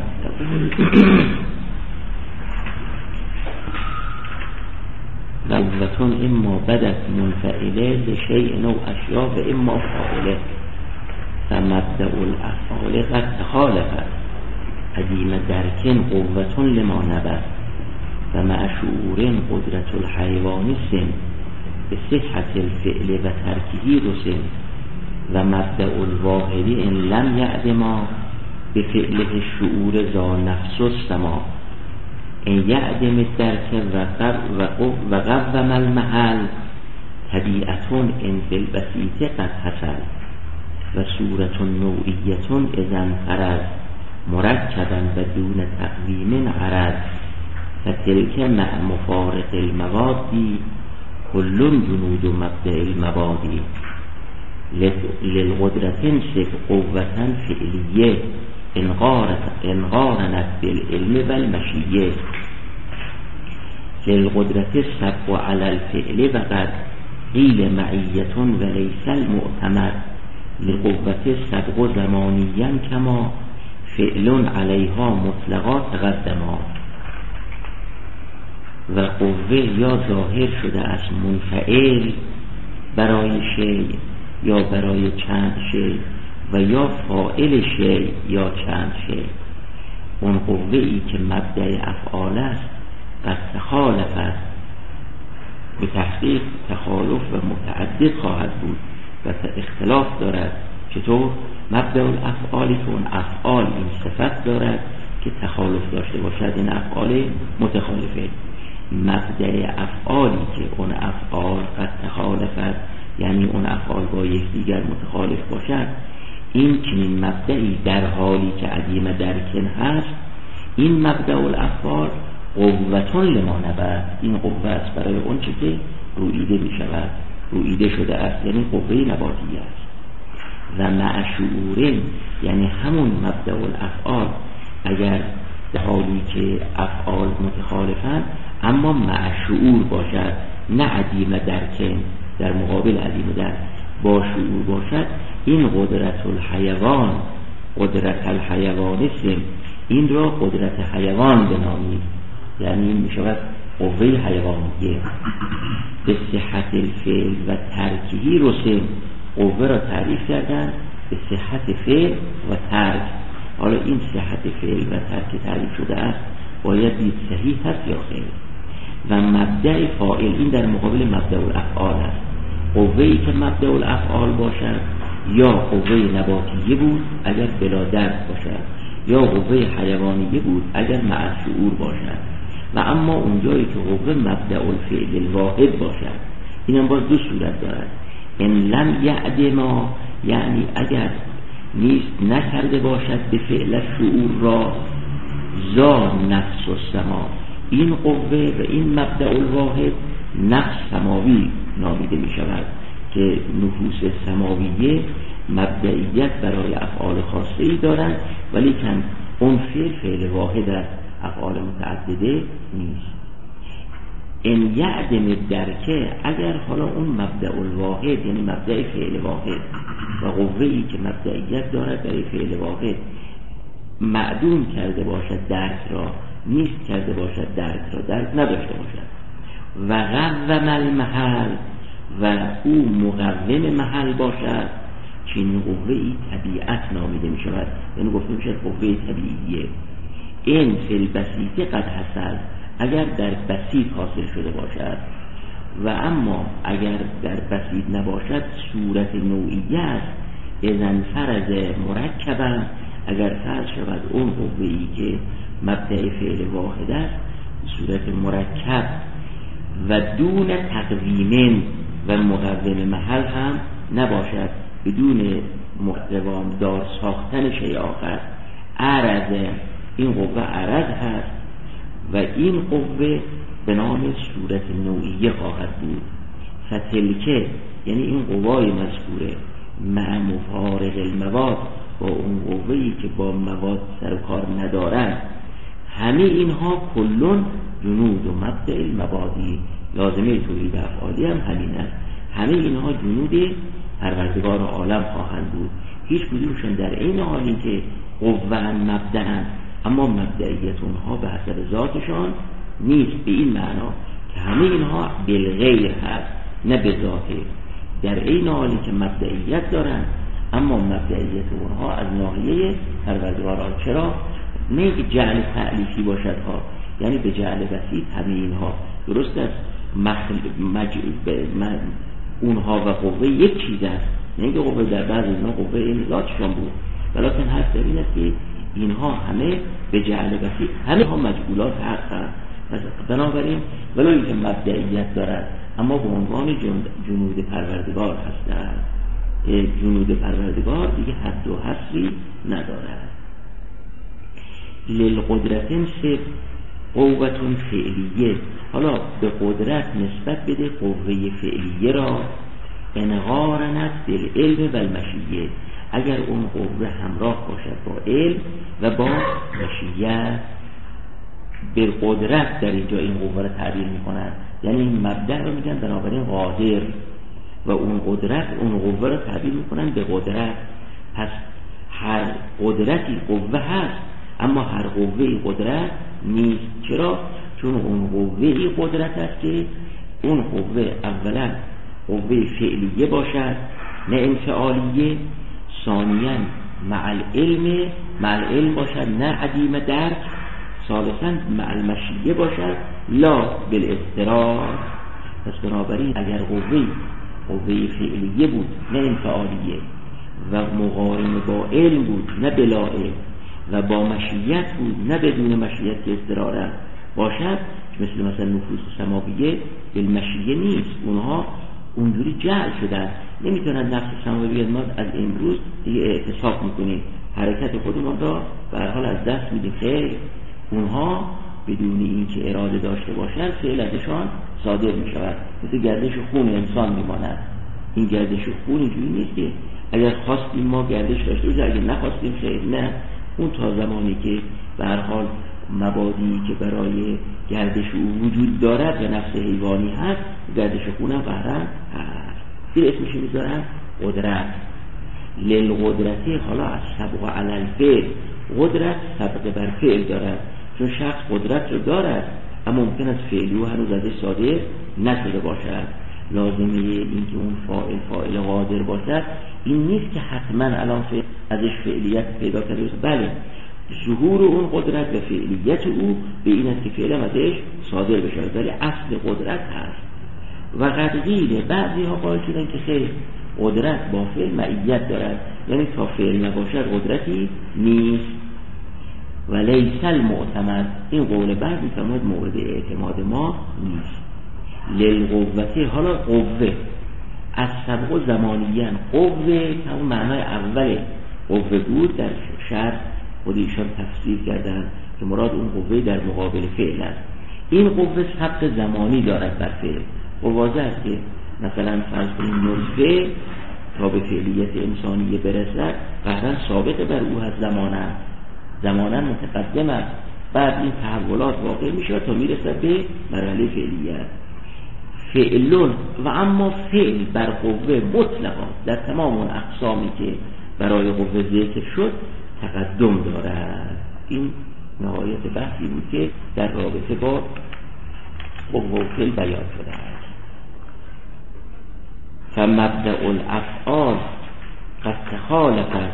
قوتون اما بدت منفعله لشیء نوع اشیا و اما فاعله فمبدأ الافعال قد تخالفت قدیم درکن قوتون لما نبت و مع شعور قدرت الحیوان سن به صحت الفعل و ترکیه رسن و مبدأ الواحد ان لم یعدما به فعله شعور ذا نفس السما ان یعدم الدرک و قوم المحل طبیعتون ان فی البسیط قد حصل و صورت نوعیتون اذن فرض مرکبا و دون تقویم عرض فتلک مع مفارق الموادی کل جنود مبدأ المبادی للقدرت انصف قوتا فعلیه انقارنت بالعلم والمشیه للقدرت السبق على الفعل وقد قیل معیة وليس المعتمد لقوت السبق زمانیا کما فعل علیها مطلقا تقدما و قوه یا ظاهر شده از منفعل برای شی یا برای چند شی و یا فاعل شی یا چند شی. اون قوه ای که مبدأ افعال است قد تخالف است، به تحقیق تخالف و متعدد خواهد بود و اختلاف دارد. چطور؟ مبدأ الافعالی که اون افعال این صفت دارد که تخالف داشته باشد، این افعال متخالفه. مبدأ افعالی که اون افعال قد تخالفت، یعنی اون افعال با یکدیگر متخالف باشد، این چنین مبدئی در حالی که عدیم درکن هست، این مبدأ الافعال قوتون لما نبت، این قوه است برای اون چه که روییده می شود، روییده شده است، یعنی قوه نباتی است. و مع شعورین، یعنی همون مبدأ الافعال اگر در حالی که افعال متخالفند اما مع شعور باشد، نه عدیم درکن در مقابل عدیم درک، با شعور باشد، این قدرت الحیوان، قدرت الحیوان اسم، این را قدرت حیوان بنامید، یعنی این می شود قوه حیوانیه. به صحت الفعل و ترکیه رسم، قوه را تعریف کردن به صحت فعل و ترک. حالا این صحت فعل و ترک تعریف شده است، باید دید صحیح هست یا خیر. و مبدأ فاعل، این در مقابل مبدأ الافعال است. قوه‌ای که مبدأ الافعال باشد یا قوه نباتیه بود اگر بلا درک باشد، یا قوه حیوانیه بود اگر مع شعور باشد. و اما اونجایی که قوه مبدأ الفعل الواحد باشد، اینم باز دو صورت دارد. ان لم یعدما، یعنی اگر نیست نکرده باشد به فعل شعور را ذا نفس السما، این قوه و این مبدأ الواحد نفس سماوی نامیده می شود که نفوس سماویه مبدئیت برای افعال خاصه ای دارند، ولی کن اون فعل واحد است، افعال متعدده نیست. ان یعدم درکه، اگر حالا اون مبدأ الواحد یعنی مبدأ فعل واحد و قوه‌ای که مبدئیت دارد برای فعل واحد معدوم کرده باشد درک را، نیست کرده باشد درک را، درک نداشته باشد. و قوم المحل، و او مقوم محل باشد، چنین قوه‌ای طبیعت نامیده می شود، یعنی گفته می شود قوه طبیعیه. این فی البسیط قد حصل، اگر در بسیط حاصل شده باشد. و اما اگر در بسیط نباشد صورت نوعیه است. اذن فرض مرکبا، اگر فرض شود اون قوه‌ای که مبدأ فعل واحد است صورت مرکب و دون تقویم، و مقوم محل هم نباشد، بدون مقوم دار ساختن شیء آخر. عرض، این قوه عرض هست و این قوه به نام صورت نوعیه خواهد بود. فتلکه، یعنی این قوای مذکوره مع مفارق المواد، با اون قوه‌ای که با مواد سر و کار ندارد، همه اینها کلون جنود و مبدأ المبادی، لازمه توحید افعالی هم همین است. همه اینها جنود پروردگار عالم خواهند بود. هیچ کدومشون در این حالی که قوه مبدأ اما مبدئیت اونها به حسب ذاتشان نیست، به این معنا که همه اینها بالغیر هست نه به ذاته، در این حالی که مبدئیت دارن اما مبدئیت اونها از ناحیه پروردگاران. چرا؟ نه که جعل تعلیفی باشد ها، یعنی به جعل بسیط همه اینها درست است، اونها و قوه یک چیز است، نه که قوه در بعض اینها قوه این ذاتشان بود، ولیکن حرف در این است که اینها همه به جعل بسیط همه ها مجعولات حق هست. بنابراین ولی که مبدئیت دارد اما به عنوان جنود پروردگار هستند، جنود پروردگار دیگه حد و حصری ندارد. للقدرتن صف قوتون فعلیه، حالا به قدرت نسبت بده قوه فعلیه را، انقارنت بالعلم و المشیه، اگر اون قوه همراه باشد با علم و با مشیت. به قدرت در اینجا این قوه را تعبیر میکنند، یعنی این مبدأ رو میگن بنابراین قادر، و اون قدرت اون قوه را تعبیر میکنن به قدرت. پس هر قدرتی قوه هست اما هر قوه قدرت نیست. چرا؟ چون اون قوه قدرت است که اون قوه اولا قوه فعلیه باشد نه انفعالیه، ثانیاً مع العلم باشد نه عدیم درک، ثالثاً مع المشیه باشد لا بالاضطرار. پس بنابراین اگر قوه فعلیه بود نه انفعالیه و مقارن با علم بود نه بلا علم و با مشیت بود نه بدون مشیت که اضطرارا باشد، مثل نفوس سماویه بالمشیه نیست، اونها اونجوری جعل شدن، نمیتونن نفس سماویه ما از امروز دیگه اعتصاب میکنیم حرکت خودمون را به هر حال از دست میدیم. خیر، اونها بدون اینکه اراده داشته باشند فعل ازشان صادر میشود، مثل گردش خون انسان میماند. این گردش خون اینجوری نیست که اگر خواستیم ما گردش داشته باشیم، اگر نخواستیم خیر نه، اون تا زمانی که به هر حال مبادی که برای گردش او وجود دارد و نفس حیوانی هست، گردش خون هم قهرن هست. این اسمش میذارن قدرت. للقدرتی حالا از سبق علی الفعل، قدرت سبق بر فعل دارد، چون شخص قدرت رو دارد اما ممکن است فعلی و هنوز ازش صادر نشده باشد. لازمه این که اون فاعل قادر باشد این نیست که حتما الان ازش فعلیت پیدا کرده است، بله ظهور اون قدرت و فعلیت او به این است که فعل ازش صادر بشه، ولی اصل قدرت هست. و قد قیل، بعضی ها قائل شدن که خیر، قدرت با فعل معیت دارد، یعنی تا فعل نباشد قدرتی نیست. و لیس المعتمد، این قول بعد میفرماید مورد اعتماد ما نیست. للقوته، حالا قوه از سبق زمانیان، قوه همون معنای اول قوه بود، در شرح خود ایشان تفسیر کردن که مراد اون قوه در مقابل فعل است. این قوه سبق زمانی دارد بر فعل، و واضح است که مثلا فرض کنیم نطفه تا به فعلیت انسانیه برسد قهرن سابق بر او هست، زمانا متقدم است، بعد این تحولات واقع میشه تا میرسد به مرحله فعلیت. فعلون و اما فعل بر قوه مطلقا در تمام اون اقسامی که برای قوه ذکر شد تقدم دارد. این نهایت بحثی بود که در رابطه با قوه و فعل بیان شده است. فمبدأ الافعال قد تخالفت،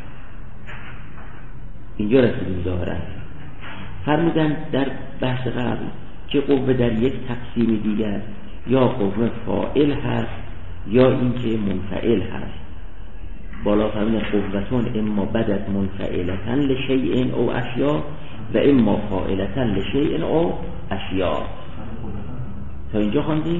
اینجا رسیدیم ظاهرا. فرمودن در بحث قبل که قوه در یک تقسیم دیگر یا قوه فاعل هست یا اینکه منفعل هست. بالا فرمودن قوتون اما بدت منفعلتن لشیء او اشیاء و اما فاعلتن لشیء او اشیاء. تا اینجا خواندیم.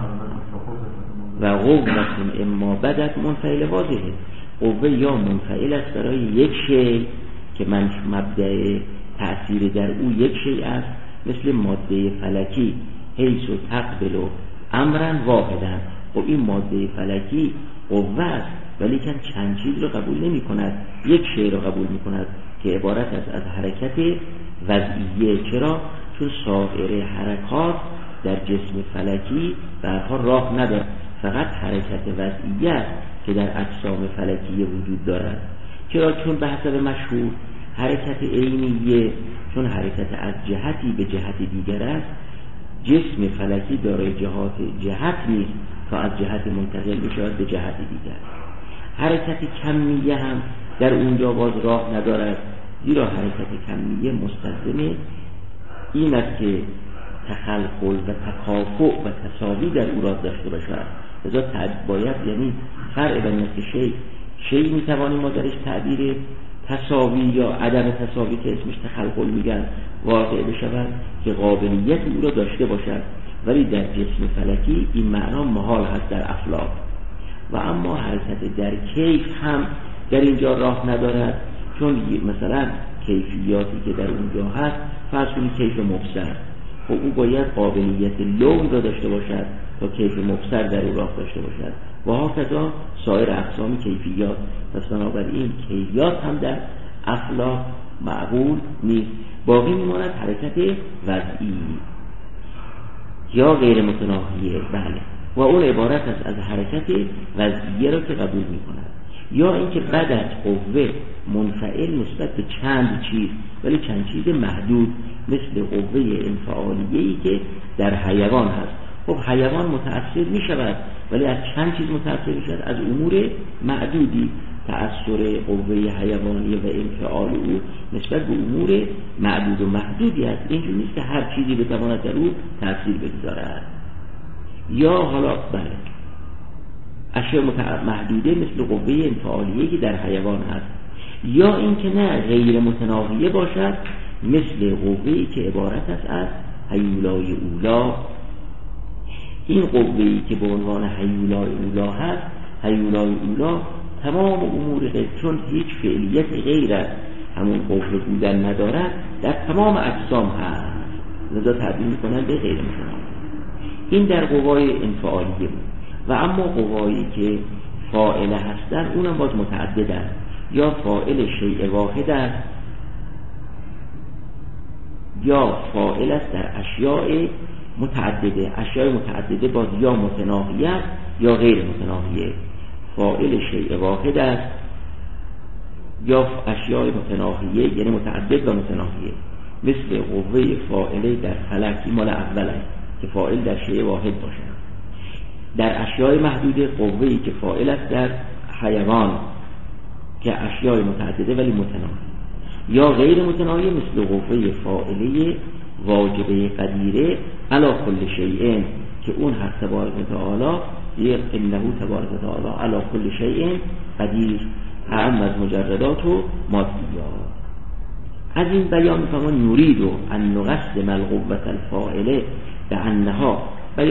و قوتون اما بدت منفعل واضحه، قوه یا منفعل است برای یک شیء که من مبدأ تأثیر در او یک شیء است، مثل ماده فلکی حیث و تقبل و امرن واحدن. خب این ماده فلکی قوه است ولی که چند چیز رو قبول نمی کند، یک شیء رو قبول می کند که عبارت است از حرکت وضعیه. چرا؟ چون سایر حرکات در جسم فلکی برها راه ندارد، فقط حرکت وضعیه است که در اجسام فلکی وجود دارد. چرا؟ چون به حسب مشهور حرکت عینیه چون حرکت از جهتی به جهت دیگر است، جسم فلکی دارای جهت نیست تا از جهت منتقل بشود به جهت دیگر. حرکت کمیه هم در اونجا باز راه ندارد، زیرا حرکت کمیه مستلزم این است که تخلخل و تکافؤ و تساوی در او را داشته باشد. لذا باید یعنی فرع بین شیء میتوانیم ما درش تعبیر تساوی یا عدم تساوی که اسمش تخلخل میگن واقع بشود که قابلیت او را داشته باشد، ولی در جسم فلکی این معنا محال هست در افلاک. و اما حرکت در کیف هم در اینجا راه ندارد، چون مثلا کیفیاتی که در اونجا هست فرض کنید کیف مبصر، خب او باید قابلیت لون را داشته باشد تا کیف مبصر در او راه داشته باشد و هکذا سایر اقسام کیفیات. پس بنابراین کیفیات هم در افلاک معقول نیست. باقی میماند حرکت وضعی یا غیر متناهیه، بله، و اون عبارت است از حرکت وضعیه را که قبول میکند، یا اینکه بعد از قوه منفعل نسبت به چند چیز، ولی چند چیز محدود، مثل قوه انفعالیه‌ای که در حیوان هست. خب حیوان متأثر می شود، ولی از چند چیز متأثر می شود؟ از امور معدودی. تأثیر قوه حیوانی و انفعال او نسبت به امور معدود و محدودی است. اینجور نیست که هر چیزی بتواند در او تأثیر بگذارد. یا حالا بله اشیاء محدوده مثل قوه انفعالیه که در حیوان هست، یا اینکه نه غیر متناهیه باشد، مثل قوه‌ای که عبارت است از هیولای اولا. این قوه‌ای که به عنوان هیولای اولا هست، هیولای اولا تمام امور غیر، چون هیچ فعلیت غیر از همون قوه بودن ندارد، در تمام اجسام هست، لذا تعبیر می‌کنند به غیر متناهیه. این در قوای انفعالیه بود. و اما قوایی که فاعله هستند اونم باز متعددند، یا فاعل شیء واحد است یا فاعل است در اشیاء متعدده. اشیاء متعدده باز یا متناهیه است یا غیر متناهیه. فاعل شیء واحد است یا اشیاء متناهیه یعنی متعدد و متناهیه، مثل قوه فاعله در فلک، مال اول است که فاعل در شیء واحد باشد. در اشیاء محدوده قوه‌ای که فاعل است در حیوان که اشیاء متعدده ولی متناهی، یا غیر متناهی مثل قوه فاعله واجبه قدیره علی کل شیء که اون هست تبارک و تعالی، یک انه تبارک و تعالی علی کل شیء قدیر، اعم از مجردات و مادیات. از این بیان می‌فهمون نورید و ان نقصد القوة الفاعله بانها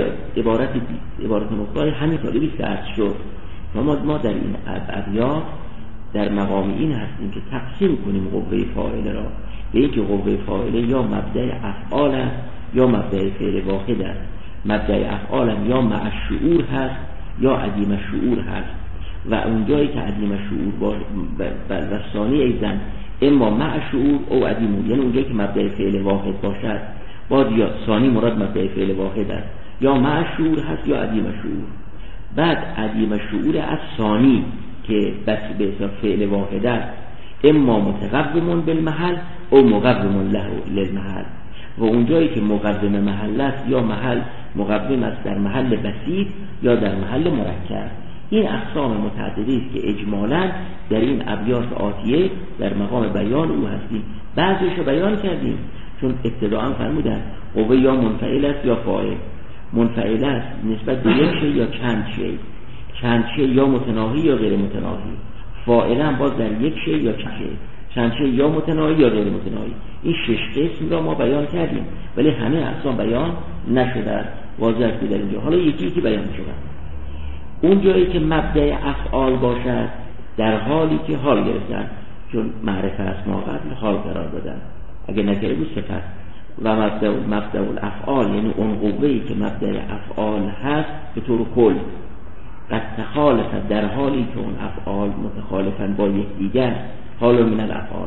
عبارت مقدار همین طالبی که عرض شد. ما در این ابیات در مقام این هستیم که تقسیم کنیم قوه فاعله را به اینکه قوه فاعله یا مبدأ افعال است یا مبدأ فعل واحد است. مبدأ افعال هم یا مع شعور هست یا عدیم شعور هست، و اونجایی که عدیم شعور و ثانی ایزن اما مع شعور او عدیم، یعنی اونجایی که مبدأ فعل واحد باشد باز یا ثانی مراد مبدأ فعل واحد است، یا مع شعور هست یا عدیم شعور. بعد عدیم شعور از ثانی که بس به حساب فعل واحد است، اما متقوم بالمحل او مقوم له للمحل، و اونجایی که مقوم محل است یا محل مقوم است در محل بسیط یا در محل مرکب. این اقسام متعددی است که اجمالاً در این ابیات آتیه در مقام بیان او هستیم. بعضیش رو بیان کردیم چون ابتداءً فرمودن قوه یا منفعل است یا فاعل. منفعل است نسبت به یک شی یا چند شی یا متناهی یا غیر متناهی. فاعل هم باز در یک شی یا چند شی یا متناهی یا غیر متناهی. این 6 قسم را ما بیان کردیم، ولی همه اقسام بیان نشده. واضح است در اینجا حالا یکی یکی بیان شده. اون جایی که مبدأ افعال باشد در حالی که حال گرفتن، چون معرفه است ما قبل حال قرار دادن، اگه نکره بود صفت. و مبدأ الافعال یعنی اون قوه‌ای که مبدأ افعال هست به طور کل قد تخالفت، در حالی که اون افعال متخالفن با یکدیگر، حال من الافعال.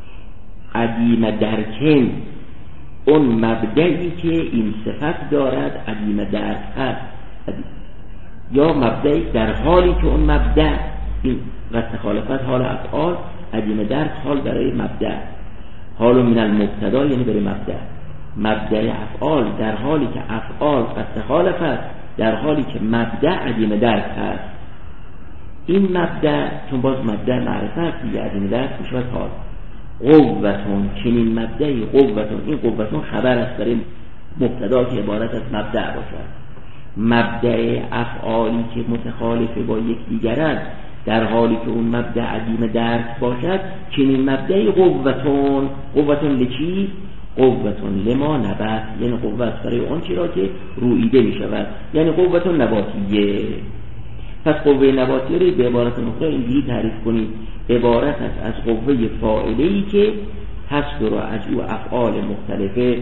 عدیم درکن اون مبدأی که این صفت دارد عدیم درک هست، یا مبدأی در حالی که اون مبدأ این قد تخالفت حال افعال عدیم درک حال برای مبدأ، حال من المبتدا یعنی برای مبدأ افعال، در حالی که افعال قصد خالف است، در حالی که مبدأ عدیم درک هست. این مبدأ چون باز مبدأ معرفت دیگه عدیم درک میشه حال. قوتون چنین مبدأی قوتون، این قوتون خبر است برای مبتدا که عبارت از مبدأ باشد. مبدأ افعالی که متخالف با یکدیگرند در حالی که اون مبدأ عدیم درک باشد، چنین مبدأی قوتون لچی؟ قوتون لما نبت، یعنی قوت برای آن چی را که رویده می شود، یعنی قوتون نباتیه. پس قوه نباتیه رو به عبارت اخرى اینجوری تعریف کنید: عبارت است از قوه فاعله‌ای که تصدر از او افعال مختلفه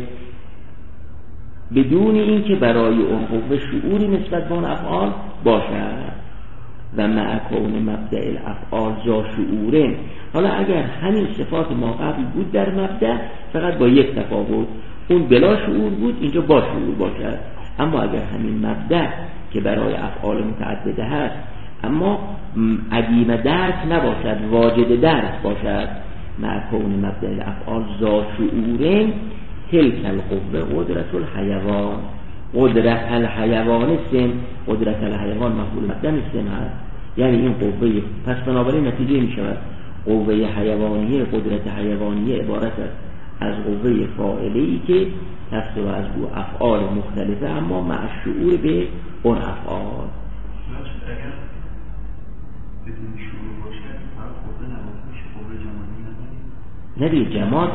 بدون اینکه برای اون قوه شعوری نسبت به اون افعال باشد. و مع کون مبدأ الافعال ذا شعوره. حالا اگر همین صفات ما قبل بود در مبدأ، فقط با یک تفاوت، اون بلا شعور بود، اینجا با شعور باشد. اما اگر همین مبدأ که برای افعال متعدده هست اما عدیم درک نباشد، واجد درک باشد، مع کون مبدأ الافعال ذا شعوره، تلک القوه قدرت الحیوان. قدرت الحیوان سن، قدرت الحیوان مفعول مقدم سن هست، یعنی این قوه. پس بنابراین نتیجه می شود قوه حیوانیه، قدرت حیوانیه عبارت است از قوه فاعله‌ای که تصدر از او افعال مختلفه اما مع شعور به اون افعال. اگر بدون شعور باشه فقط قوه نباشه، میشه قوه جماعی نداری؟ نداری جماعت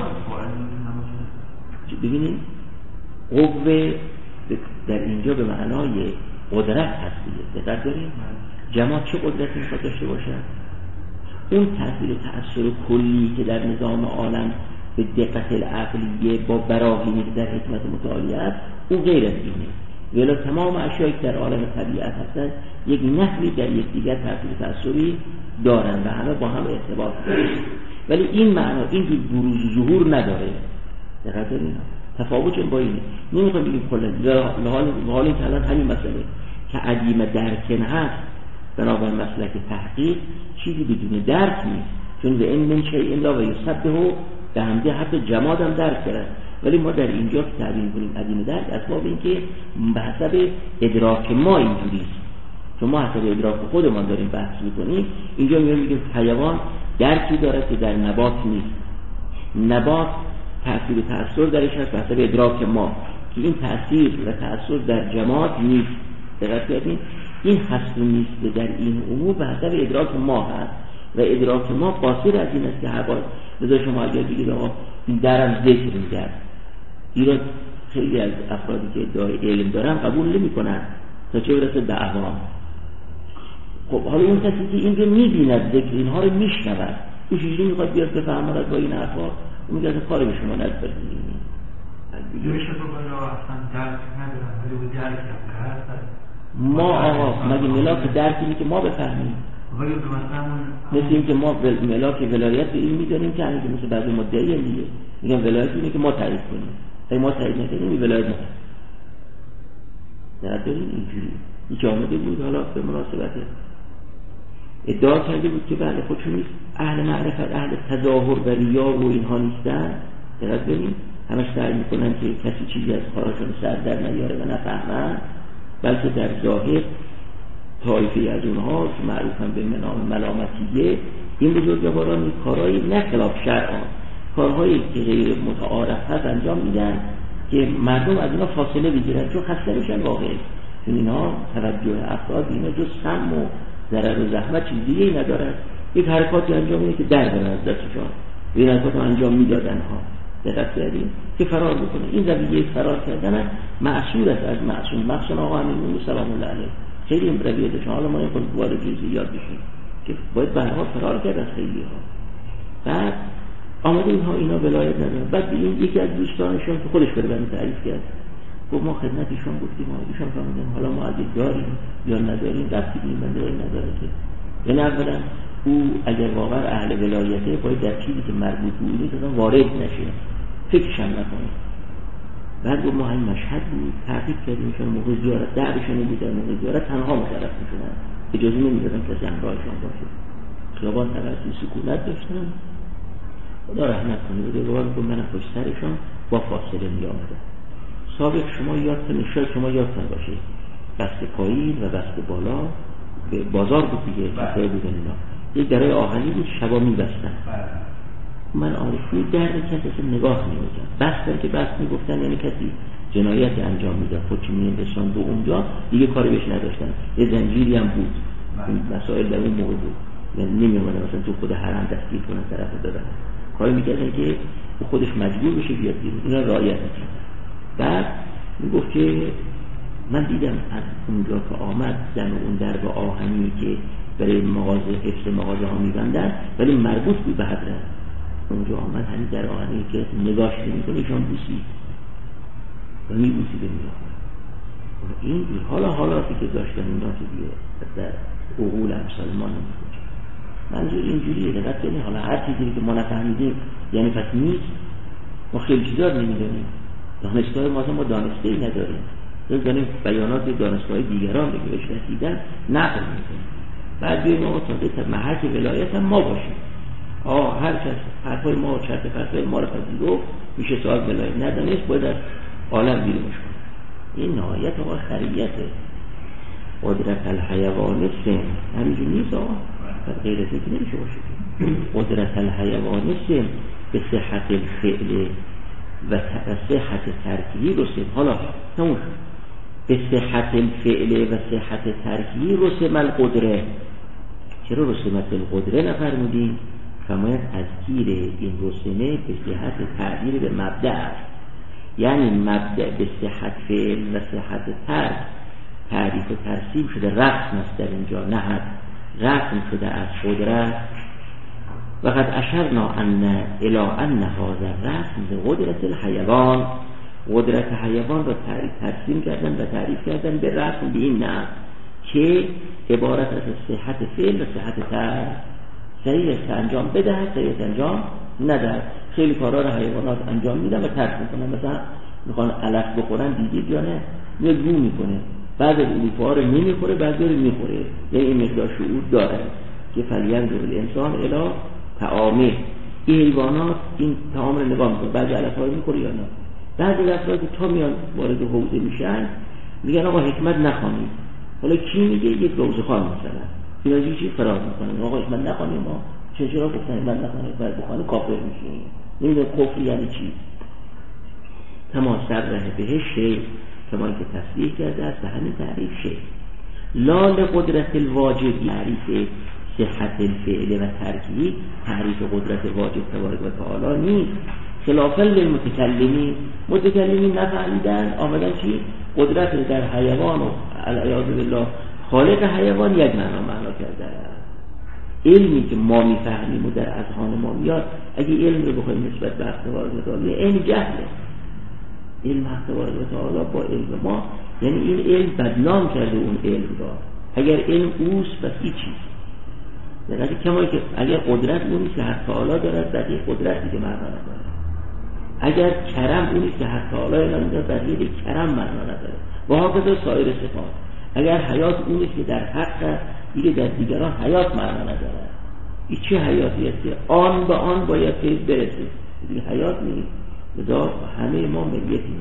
ببینید قوه در اینجا به معنای قدرت هست دیگه. دقت داریم جماعت چه قدرتی میخواد داشته باشه؟ اون تأثیر و تأثیر کلی که در نظام عالم به دقت العقلیه با براهینی که در حکمت متعالی است، اون غیر از اینه. ولی تمام اشیایی که در عالم طبیعت هستن یک نحوی در یکدیگر تأثیر و تأثیری دارن و همه با هم ارتباط دارن، ولی این معنا این بروز و ظهور نداره. دقت داریم تفاوت با اینه. نمیخوام بگیم کلا لحال این کلام همین مسئله که عدیم درکن هست، بنابراین مسلک تحقیق چیزی بدون درک نیست، چون به این من شیء الا و یسبحه به همده حتی جماد هم درک کرد. ولی ما در اینجا که تعبیر کنیم عدیم درک اسباب این که به حسب ادراک ما اینجوریست، چون ما حسب ادراک خودمان داریم بحث میکنیم. اینجا میگیم حیوان درکی داره که در نبات نیست. نبات تأثیر و تأثیر درش هست به حسب ادراک ما، که این تأثیر و تأثیر در جماد نیست. دقت کردین؟ این هست و نیست در این امور به حسب ادراک ما هست و ادراک ما قاصر از این است که حواس. لذا شما اگر بگید آقا این درم ذکر می‌کرد، ایراد خیلی از افرادی که ادعای علم دارن قبول نمی‌کنن تا چه برسه به عوام. خب حالا اون کسی که این رو می‌بیند، ذکر اینها رو می‌شنود، او چجوری می‌خواد بیاد بفهمد با این حرفا؟ اون میگه کار به شما نداره. میشه تو بالا اصلا درک ندارن ولی او درک هم هست. ما آقا مگه ملاک درکی که ما بفهمیم؟ ولی مثلا مثل این که ما ملاک ولایت به این میدانیم که همین که مثل بعضی مدعی هم دیگه میگن ولایت اینه که ما تعریف کنیم، اگه ما تعریف نکنیم این ولایت ما نه داریم. اینجوری یکی آمده بود حالا به مناسبت ادعا کرده بود که بله خودشون نیست اهل معرفت، اهل تظاهر و ریا و اینها نیستن. دقت ببین همش سعی میکنن که کسی چیزی از کارشون سر در نیاره و نفهمن، بلکه در ظاهر طایفه از اونها که معروفن به ملامتیه این بزرگواران کارهایی نه خلاف شرع، کارهایی که غیر متعارف هست انجام میدن که مردم از اینا فاصله بگیرن، چون خسته میشن واقعا، چون اینا توجه افراد اینا جز سم و ضرر و زحمت چیز دیگه ای ندارن. یک حرکاتی انجام میده که در برن از دستشان، این حرکات انجام میدادن ها. دقت کردیم که فرار بکنه. این رویه فرار کردن معصور است از معصوم. مخصوصا آقا امین سلام الله علیه خیلی این رویه داشتن. حالا ما این خود وارد جزئی یاد بشیم که باید به هر حال فرار کرد از خیلی ها. بعد آمده اینا ولایت ندارن. بعد این یکی از دوستانشون که خودش برای تعریف کرد گفت ما خدمتشون گفتیم ایشون فهمیدن حالا ما اگه داریم یا نداریم ربطی به این بنده نداره که یعنی اولا او اگر واقعا اهل ولایته باید در چیزی که مربوط به اونه اصلا وارد نشه، فکرش هم نکنه. بعد گفت ما همین مشهد بود تحقیق کردیمشون موقع زیارت دعوشون بود، در موقع زیارت تنها مشرف میشونن، اجازه نمیدادن کسی همراهشون باشه. خیابان طرفی سکونت داشتن، خدا رحمت کنه بودگوار میگم منم پشت سرشان با فاصله می آمدم. سابق شما یادتون شاید شما یادتون باشه بسته پایین و بسته بالا به بازار بود دیگه، کسایی بودن اینا یک درای آهنی بود، شبا می بستن. من آرزوی در کسی اصلا نگاه نمی‌کردم. بستن که بست میگفتن یعنی کسی جنایتی انجام میداد، حکمی رسان به اونجا دیگه کاری بهش نداشتن. یه زنجیری هم بود، این مسائل در اون موقع بود، یعنی نمی‌اومدن مثلا تو خود حرم دستگیر کنن طرفو ببرن، کاری می‌کردن که خودش مجبور بشه بیاد بیرون. اینا رعایت می‌کرد. بعد میگفت که من دیدم از اونجا که آمد دم اون درب آهنی که برای مغازه حفظ مغازه ها می‌بندن ولی مربوط بود به حضرت، اونجا آمد همین در آهنی که نگاش نمی‌کنه ایشان بوسید و می‌بوسید این حالاتی که داشتن اینا که دیگه در عقول مسلمان نمی‌کنه. منظور اینجوریه دقت کنید. حالا هر چیزی که ما نفهمیدیم یعنی پس نیست، ما خیلی چیزا نمی‌دونیم، دانشگاه ما دانشگاهی نداریم، داریم بیانات دانشگاه دیگران رو که رسیدن نقل می‌کنیم. بعد بیایم ما تا محک ولایت هم ما باشیم، هر کس حرفای ما و چرت پرتای ما رو پذیرفت میشه صاحب ولایت، ندانست باید از عالم بیرونش کنه. این نهایت آقا خریته. قدرت الحیوان سن همینجور نیست آقا، غیر فکر نمیشه باشه. قدرت الحیوان سن به صحت الفعل و صحت ترکیبی رسم. حالا تموش به صحت الفعل و صحت ترکیبی رسم القدره. چرا رسمت القدره نفرمودیم؟ فرماید از گیر این رسمه به صحت تعبیر به مبدأ است، یعنی مبدأ به صحت فعل و صحت ترک تعریف و ترسیم شده، رسم است در اینجا، نه رسم شده از قدرت. وقد اشرنا الی ان هذا الرسم قدرت الحیوان، قدرت حیوان را ترسیم کردن و تعریف کردن به رسم به این نه که عبارت از صحت فعل و صحت ترک، صحیح انجام بدهد صحیح انجام ندهد. خیلی کارا رو حیوانات انجام میدن و ترک میکنن، مثلا میخوان علف بخورن دیدید یا نه، میاد گو میکنه، بعد از علوفه ها رو نمیخوره بعد رو میخوره، یعنی این مقدار شعور داره که فلینظر الانسان الی طعامه. این حیوانات این طعام رو نگاه میکنه، بعد علف ها رو میخوره یا نه. بعد افراد که تا میان وارد حوزه میشن میگن آقا حکمت نخوانید. حالا کی میگه؟ یک روزخوان مثلا اینا چی فرار میکنن، آقا حکمت نخوانید، ما چرا گفتن حکمت نخوانید بعد بخوانید کافر میشین. نمیدونه کفر یعنی چی. تمام سره بهش شی کما که تصریح کرده است به همین تعریف شی. لال قدرت الواجب تعریف صحت الفعل و ترکیبی تعریف قدرت واجب تبارک و تعالی نیست. خلافا للمتکلمین، متکلمین نفهمیدن آمدن چی؟ قدرت در حیوان و العیاذ بالله خالق حیوان یک معنا کرده. علمی که ما میفهمیم و در اذهان ما میاد، اگه علم رو بخوایم نسبت به حق تبارک و تعالی، این جهله. علم حق تبارک و تعالی با علم ما، یعنی این علم بدنام کرده اون علم را. اگر علم اوست پس هیچی. یعنی کما که اگر قدرت اونیست که حق تعالی دارد، بقیه قدرت دیگه معنا نداره. اگر کرم اونیست که حق تعالی دارد، بقیه کرم معنا نداره. و هاکذا سایر صفات. اگر حیات اونیست که در حق دیگه در دیگران حیات معنا نداره. این چه حیاتی است که آن به آن باید فیض برسه، دیگه حیات نیست. لذا همه ما ملیتیم.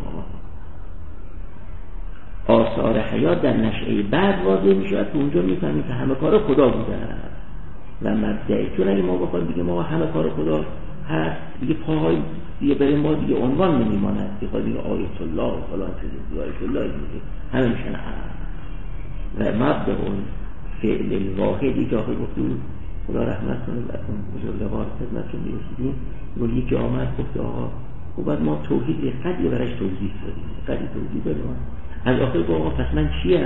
آثار حیات در نشأه بعد واضح میشه، اونجا میفهمیم که همه کار خدا بوده و مبدعی. چون اگه ما بخوایم بگیم ما همه کار خدا هست، دیگه پاهای دیگه برای ما دیگه عنوان نمیماند که خواهد دیگه آیت الله و فلان چیزی، آیت الله دیگه همه میشن و مبدع اون فعل الواحدی که آخر گفتیم خدا رحمت کنه براتون بزرگوار خدمتتون میرسیدیم. گفت یکی آمد گفت آقا خب بعد ما توحید قدری برایش توضیح دادیم، قدری توضیح دادیم. از آخر گفت آقا پس من چیم؟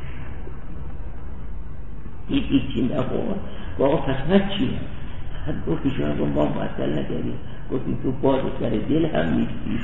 هیچی نه آقا پس من چیم؟ حد گفت ایشان رو ما معطل نکردیم، گفتیم تو باز سر دل هم نیستی.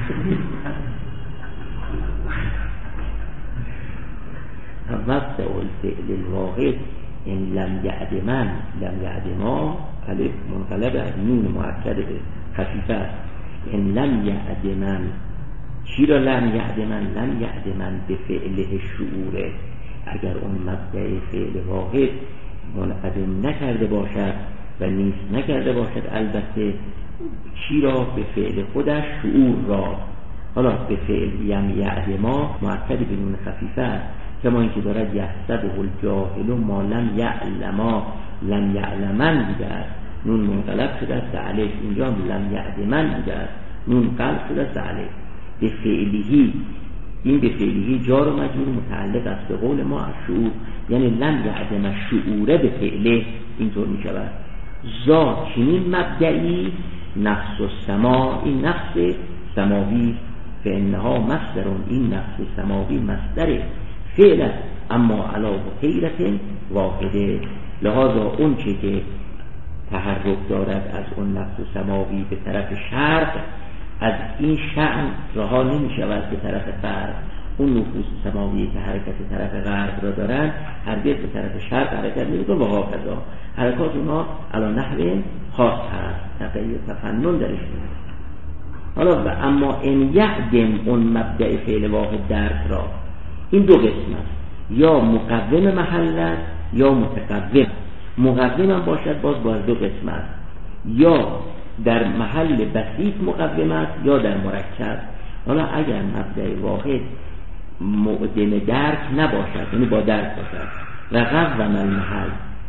مبدأ الفعل الواحد ان لم یعدمن لم یعدما الف منقلب از نون مؤکد به خفیفه است. ان لم یعدمن چی را لم یعدمن به فعله شعوره. اگر اون مبدأ فعل واحد منعدم نکرده باشد و نیست نکرده باشد، البته چی را؟ به فعل خودش، شعور را. حالا به فعل یم یعلما مؤکد به نون خفیفه است، کما اینکه دارد یحسبه الجاهل ما لم یعلما، لم یعلمن بوده است، نون منقلب شده است به الف، اینجا لم یعلمن بوده است، نون قلب شده است به الف. به فعلیه، این به فعلیه جار و مجرور متعلق است به قول ما از شعور، یعنی لم یعلم شعوره به فعله، اینطور می شود. ذا چنین مبدعی نفس السما، این نفس سماوی، فانها مصدر، این نفس سماوی مصدر فعل است، اما علی غیرت واحده، لہذا اون چه که تحرک دارد از اون نفس سماوی به طرف شرق، از این شأن رها نمی شود به طرف غرب. اون نفوس سماوی که حرکت طرف غرب را دارن هرگز به طرف شرق حرکت نمی‌کنه و هاکذا حرکات اونا علی نحو خاص هست، تقیید تفنن درش نیست. حالا و اما ان یعدم اون مبدأ فعل واحد درک را، این دو قسم است، یا مقوم محل است یا متقوم. مقوم هم باشد باز دو قسم است، یا در محل بسیط مقوم است یا در مرکب. حالا اگر مبدأ واحد معدم درک نباشد، یعنی با درک باشد، و قوم المحل،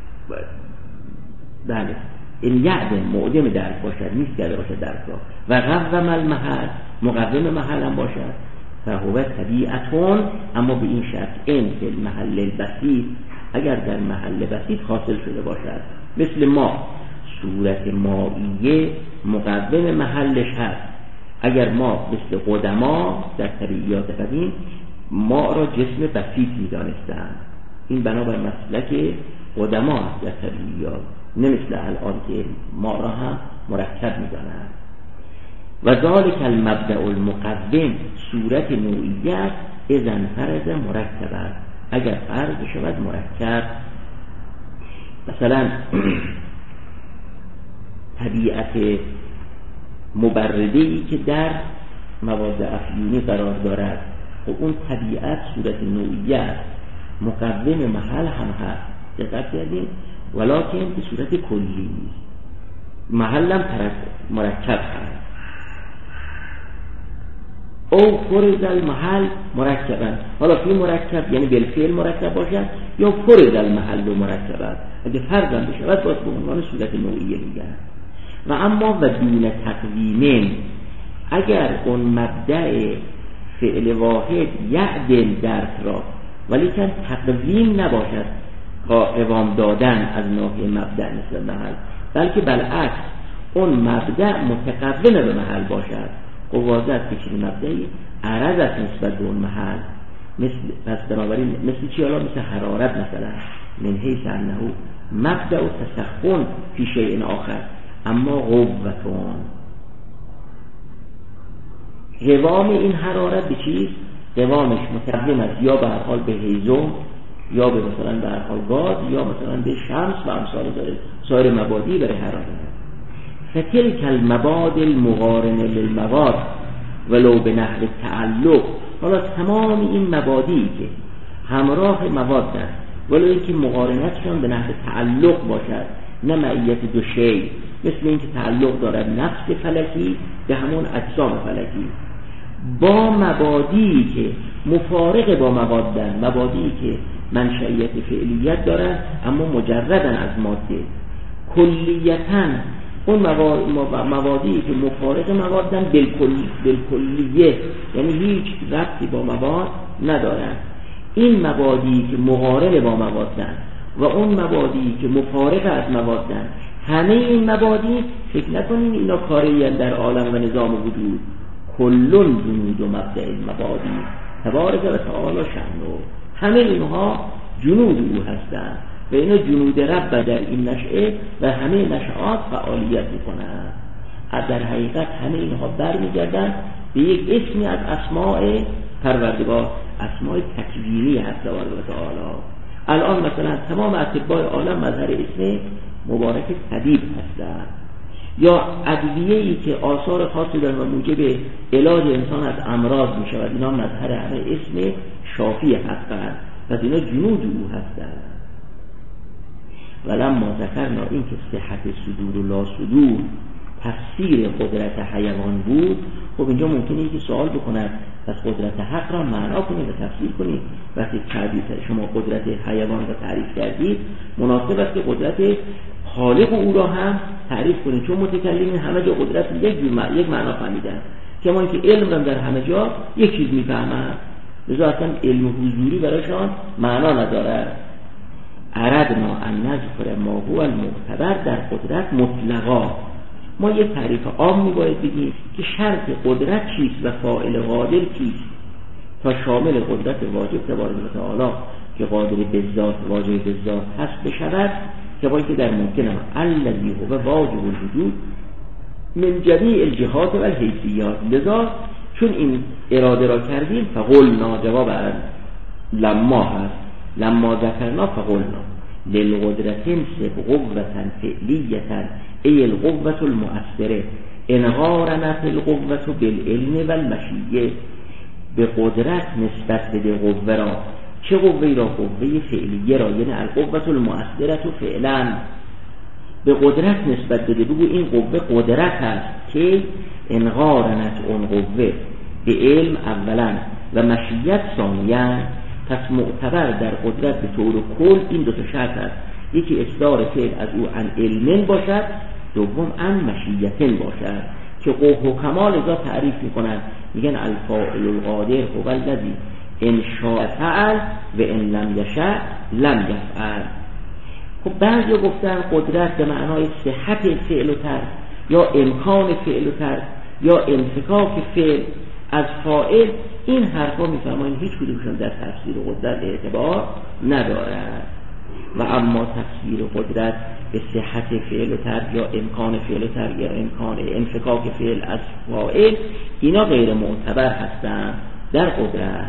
بله این یعدم معدم درک باشد، نیست کرده باشد درک را، و قوم المحل مقوم محل هم باشد، فهو طبیعتون، اما به این شرط این فی المحل البسیط، اگر در محل بسیط حاصل شده باشد، مثل ما صورت مائیه مقوم محلش هست. اگر ما مثل قدما در طبیعیات قدیم ما را جسم بسیط می دانستند، این بنابر مسلک قدما است در طبیعیات، نه مثل الان که ما را هم مرکب می دانند. و ذالک المبدأ المقوم صورت نوعیه است، اذن فرض مرکب است، اگر فرض شود مرکب. مثلا طبیعت مبرده‌ای که در مواد افیونی قرار دارد، و اون طبیعت صورت نوعیه است، مقوم محل هم هست، دقت کردیم، ولکن به صورت کلی نیست، محل هم مرکب هست. او فرض المحل مرکبا، حالا فی مرکب یعنی بالفعل مرکب باشد، یا فرض المحل مرکبا، اگه فرض هم بشود باز به عنوان صورت نوعیه میگن. و اما و دون تقویمین، اگر اون مبدأ فعل واحد یعدل درک را ولیکن تقویم نباشد، قوام دادن از ناحیه مبدأ مثل محل، بلکه بالعکس اون مبدأ متقوم به محل باشد، قواعد که چنین مبدأی عرض است نسبت به اون محل، پس بنابراین مثل چی؟ حالا مثل حرارت مثلا، من حیث انه مبدأ و تسخن فی شیء آخر، اما قوتون، قوام این حرارت به چیست؟ قوامش متقوم است یا به هر حال به هیزم، یا به مثلا به هر حال گاز، یا مثلا به شمس و امثال سایر مبادی برای حرارت. فتلک المباد المقارن للمواد ولو به نحو تعلق، حالا تمام این مبادی که همراه مواد است ولو اینکه مقارنتشان به نحو تعلق باشد، نه معیت دو شی، مثل اینکه تعلق دارد نفس فلکی به همون اجسام فلکی، با مبادی که مفارق با موادن، مبادی که منشأیت فعلیت دارن اما مجردن از ماده، کلیتاً اون موادی که مفارق موادن بالکلیه، یعنی هیچ ربطی با مواد ندارن. این مبادی که مقارن با موادن و اون مبادی که مفارق از موادن، همه این مبادی فکر نکنین اینا کاری در عالم و نظام وجود، کلون جنود و مبدأ المبادی تبارک و تعالی شأنه، همه اینها جنود او هستند و اینا جنود رب در این نشأه و همه نشأات فعالیت میکنند. در حقیقت همه اینها برمیگردن به یک اسمی از اسماء پروردگار، اسماء تکوینی هست تبارک و تعالی. الان مثلا تمام اطباء عالم مظهر اسم مبارک طبیب هستند، یا ادویه‌ای که آثار خاصی دارن و موجب علاج انسان از امراض می شود، اینا مظهر همه اسم شافی هستند، پس اینا جنود او هستند. ولما ذکرنا این که صحت صدور و لا صدور تفسیر قدرت حیوان بود، خب اینجا ممکنه یکی سوال بکند پس قدرت حق را معنا کنید و تفسیر کنید. وقتی شما قدرت حیوان را تعریف کردید، مناسب است که قدرت خالق او را هم تعریف کنید، چون متکلمین همه جا قدرت یک معنا فهمیدن، کما اینکه علم را در همه جا یک چیز میفهمند، لذا اصلا علم حضوری برایشان معنا ندارد. اردنا ان نذکر ما هو المعتبر در قدرت مطلقا، ما یک تعریف عام میباید بگیم که شرط قدرت چیست و فاعل قادر کیست تا شامل قدرت واجب تبارک و تعالی که قادر به ذات واجب به ذات هست بشود، که باید که در ممکن هم الذی هو واجب الوجود من جمیع الجهات و الحیثیات. لذا چون این اراده را کردیم فقلنا، جواب لما هست، لما ذکرنا فقلنا للقدرت انسب قوة فعلیة ای القوة المؤثره انغارنت القوة بالعلم و المشیه. به قدرت نسبت بده قوه را، چه قوه را؟ قوه فعلیه را، یعنی القوة المؤثره فعلا. به قدرت نسبت بده، بگو این قوه قدرت هست که انغارنت اون قوه به علم اولا و مشیت ثانیا. پس معتبر در قدرت به طور کل این دو تا شرط است، یکی اصدار فعل از او عن علم باشد، دوم عن مشیتن باشد، که قوه و کمال ازا تعریف میکنن، میگن الفاعل القادر هو الذی ان شاء فعل و ان لم یشاء لم یفعل. خب بعضی گفتن قدرت به معنای صحت فعل و ترک یا امکان فعل و ترک یا انفکاک فعل از فاعل. این حرفا میفرمایند هیچ کدومشون در تفسیر قدرت اعتبار ندارد. و اما تفسیر قدرت به صحت فعل و ترک یا امکان فعل و ترک یا امکان انفکاک فعل از فاعل، اینا غیر معتبر هستند در قدرت.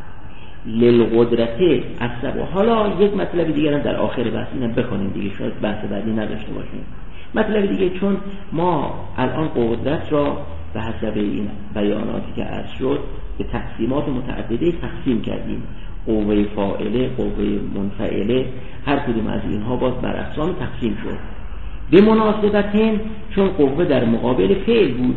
للقدرت اصلا. حالا یک مطلب دیگر هم در آخر بحث اینم بخونیم دیگه، شاید بحث بعدی نداشته باشیم. مطلب دیگه، چون ما الان قدرت را به حسب این بیاناتی که عرض شد به تقسیمات متعدده تقسیم کردیم، قوه فاعله، قوه منفعله، هر کدوم از اینها باز بر اقسام تقسیم شد. به مناسبتین چون قوه در مقابل فعل بود،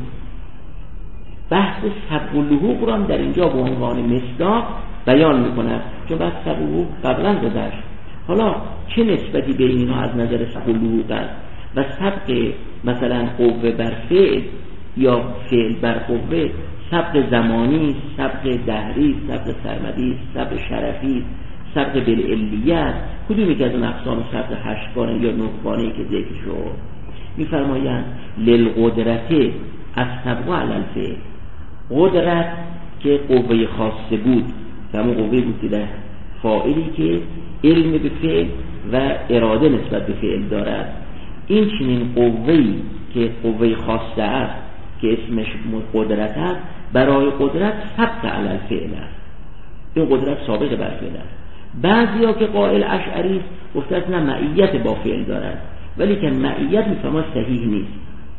بحث سبق اللحوق را در اینجا به عنوان مصداق بیان میکنه، چون بحث سبق اللحوق قبلا گذشت. حالا چه نسبتی بین اینها از نظر سبق اللحوق است و سبق مثلا قوه بر فعل یا فعل بر قوه، سبق زمانی، سبق دهری، سبق سرمدی، سبق شرفی، سبق بالعلیت، کدومی که از اون اقسام سبق 8 گانه یا 9 گانه‌ای که ذکر شد. میفرمایند للقدرت از سبق علی الفعل، قدرت که قوه خاصه بود، همون قوه بود که در فاعلی که علم به فعل و اراده نسبت به فعل دارد، این چنین قوه‌ای که قوه خاصه است که اسمش قدرت است، برای قدرت سبق علی الفعل است، این قدرت سابق بر فعل است. بعضیا که قائل اشعری است گفته است نه، معیت با فعل دارد، ولی که معیت میفهمه صحیح نیست.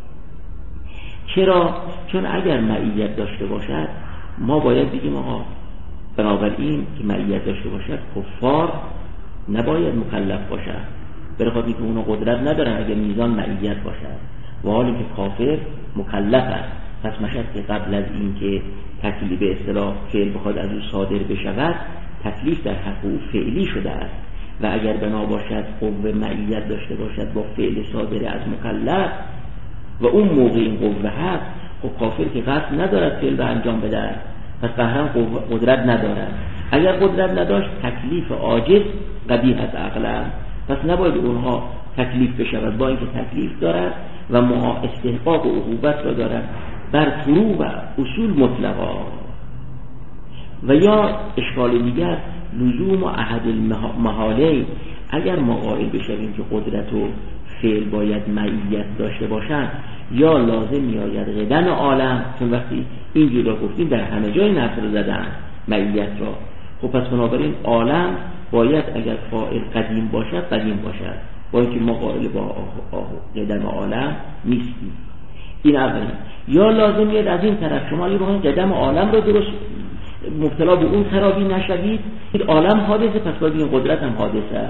چرا؟ چون اگر معیت داشته باشد ما باید بگیم آقا بنابراین که معیت داشته باشد کفار نباید مکلف باشد، برای خاطر اینکه اونا قدرت ندارن اگر میزان معیت باشد، و حالی که کافر مکلف است. پس مشد که قبل از این که تکلیف به اصطلاح فعل بخواد از او صادر بشود، تکلیف در حق او فعلی شده است، و اگر بنا باشد قوه معیت داشته باشد با فعل صادر از مکلف و اون موقع این قوه هست، خب کافر که قصد ندارد فعل به انجام بده، پس قهرم قدرت ندارد. اگر قدرت نداشت تکلیف عاجز قبیح از عقلا، پس نباید اونها تکلیف بشود، با اینکه تکلیف دارد و استحقاق و عقوبت را دارد بر فروع و اصول مطلقا. و یا اشکال دیگر لزوم و احد المحاله، اگر ما قائل بشویم که قدرت و فعل باید معیت داشته باشند، یا لازم میآید قدم عالم، چون وقتی اینجور را گفتیم در همه جای نفر زدن معیت را، خب پس بنابراین عالم باید اگر فاعل قدیم باشد قدیم باشد، با اینکه ما قائل با قدم عالم نیستیم. این اولی. یا لازم میاد از این طرف شما اگه بخواید قدم عالم را درست مبتلا به اون خرابی نشوید، این عالم حادثه، پس باید این قدرت هم حادثه است،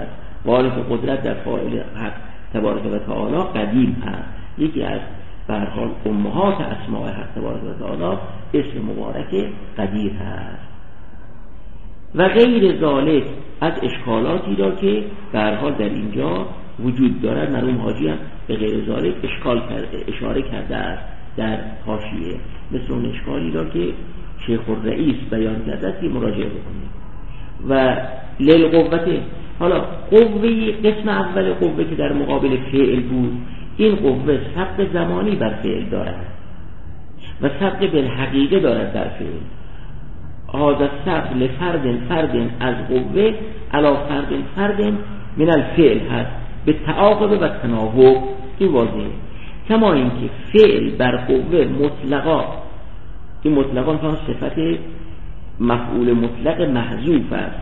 وارث قدرت در فاعل حق تبارک و تعالی قدیم هست. یکی از به هر حال امهات اسماء حق تبارک و تعالی اسم مبارک قدیر هست و غیر ذالک از اشکالاتی را که به هر حال در اینجا وجود دارد. مرحوم حاجی هم به غیر ذالک اشاره کرده است در حاشیه، مثل اون اشکالی را که شیخ الرئیس بیان کرده است مراجعه بکنید. و للقوته، حالا قوه قسم اول قوه که در مقابل فعل بود، این قوه سبق زمانی بر فعل دارد و سبق بالحقیقه دارد در فعل. هذا سبق لفرد از قوه علی فرد من الفعل هست به تعاقب و تناوب. این واضحه. کما اینکه فعل بر قوه مطلقا، این مطلقا مثلا صفت مفعول مطلق محذوف است،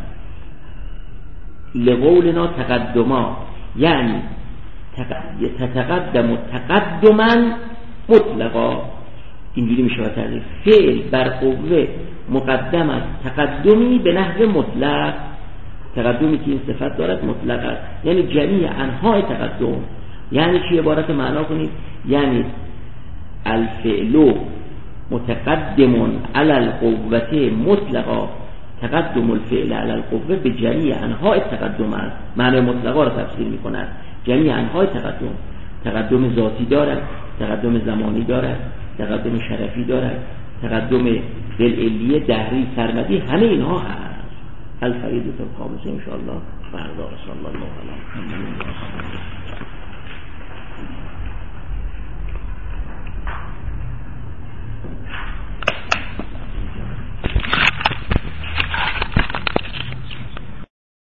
لقولنا تقدما، یعنی تتقدم تقدما مطلقا. اینجوری میشه تعریف. فعل بر قوه مقدم است تقدمی به نحو مطلق، تقدمی که این صفت دارد مطلق است، یعنی جمیع انواع تقدم. یعنی چی؟ عبارت معنا کنید، یعنی الفعل متقدم علی القوه مطلقا، تقدم الفعل علی القوه به جمیع انواع تقدم است. معنی مطلقا را تفسیر می‌کند. جمیع انواع تقدم ذاتی دارد، تقدم زمانی دارد، تقدم شرفی دارد، تقدم بالعلیه دهری سرمدی، همه اینها هست. الفریضة الخامسه ان شاء الله. فردا صلی الله علیه و